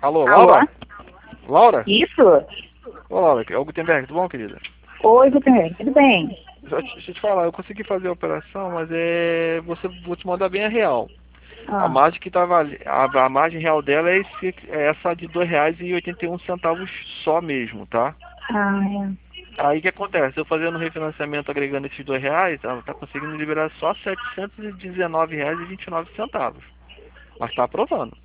Alô, Alô? Laura? Laura? Isso? Ô, Laura, é o Gutenberg, tudo bom, querida? Oi, Gutenberg, tudo bem? Deixa eu te falar, eu consegui fazer a operação, mas vou te mandar bem a real. A Ah, margem que tava ali, a margem real dela é essa de R$ 2,81 só mesmo, tá? é. Aí o que acontece? Eu fazendo o refinanciamento agregando esses R$ 2, ela tá conseguindo liberar só R$ 719,29. Mas tá aprovando.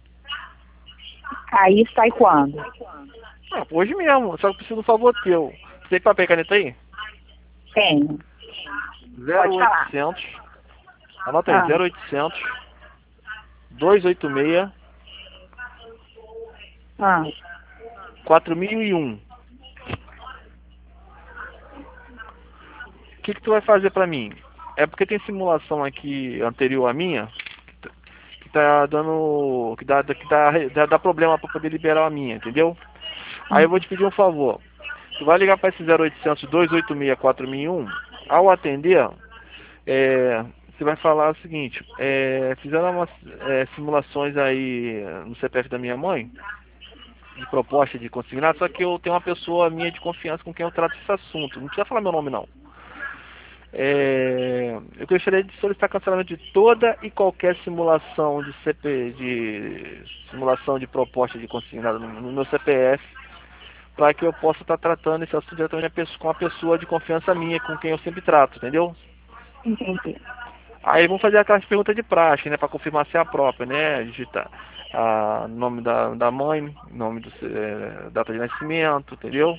Aí sai quando? Ah, hoje mesmo, só que eu preciso do favor teu. Você tem papel e caneta aí? Tenho. Zero Pode falar. oitocentos. Anota aí, Ah, 0800 286 ah. 4001. O que tu vai fazer pra mim? É porque tem simulação aqui anterior à minha que tá dando dá problema pra poder liberar a minha, entendeu? Aí eu vou te pedir um favor. Tu vai ligar para esse 0800 286 4001. Ao atender, você vai falar o seguinte: fizeram umas simulações aí no CPF da minha mãe de proposta de consignado, só que eu tenho uma pessoa minha de confiança com quem eu trato esse assunto. Não precisa falar meu nome, não. Eu gostaria de solicitar cancelamento de toda e qualquer simulação de simulação de proposta de consignado no meu CPF, para que eu possa estar tratando esse assunto diretamente com a pessoa de confiança minha, com quem eu sempre trato, entendeu? Entendi. Aí vamos fazer aquelas perguntas de praxe, né, para confirmar se é a própria, né? Digitar nome da mãe, nome data de nascimento, entendeu?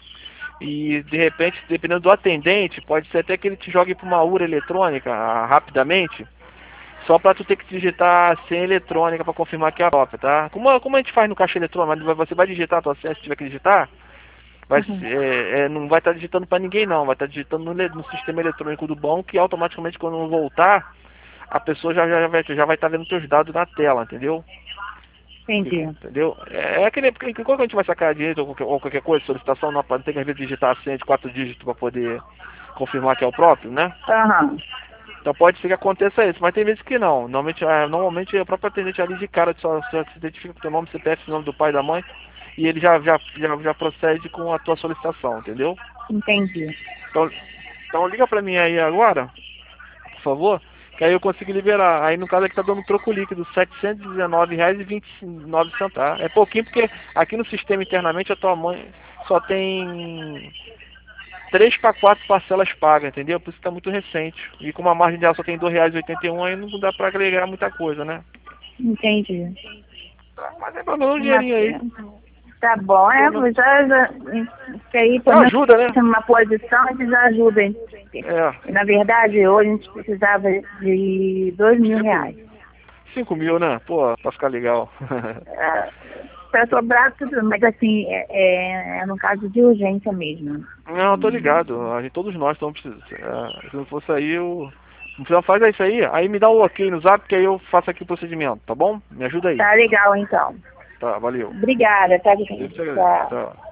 E de repente, dependendo do atendente, pode ser até que ele te jogue para uma urna eletrônica rapidamente, só para tu ter que digitar a senha eletrônica para confirmar que é a própria, tá? Como a gente faz no caixa eletrônico, mas você vai digitar a tua senha se tiver que digitar, Uhum. não vai estar digitando para ninguém não, vai estar digitando no sistema eletrônico do banco que automaticamente quando voltar, a pessoa já vai estar vendo teus dados na tela, entendeu? Entendi. Entendeu? É que nem porque quando a gente vai sacar dinheiro ou qualquer coisa, solicitação, não tem que às vezes digitar a senha de 4 dígitos para poder confirmar que é o próprio, né? Aham. Então pode ser que aconteça isso, mas tem vezes que não. Normalmente o próprio atendente ali de cara só se identifica com o teu nome, CPF, nome do pai e da mãe, e ele já procede com a tua solicitação, entendeu? Entendi. Então, então liga pra mim aí agora, por favor, que aí eu consigo liberar. Aí no caso aqui tá dando um troco líquido, R$ 719,29. É pouquinho porque aqui no sistema internamente a tua mãe só tem 3 para 4 parcelas pagas, entendeu? Por isso que tá muito recente. E como a margem dela só tem R$ 2,81, aí não dá pra agregar muita coisa, né? Entendi. Mas é pelo menos um Uma dinheirinho aí. pena. Tá bom, Pelo menos. que aí pelo Já menos ajuda, né? numa posição eles ajudem. É. Na verdade, hoje a gente precisava de R$ 2.000. 5 mil, né? Pô, pra ficar legal. Para sobrar tudo, mas assim, é no caso de urgência mesmo. Não, tô ligado. Todos nós estamos precisando. Se não fosse aí, eu. Não faz isso aí me dá o ok no zap que aí eu faço aqui o procedimento, tá bom? Me ajuda aí. Tá legal então. Tá, valeu. Obrigada, tá, Eu gente? te agradeço. Tchau. Tá.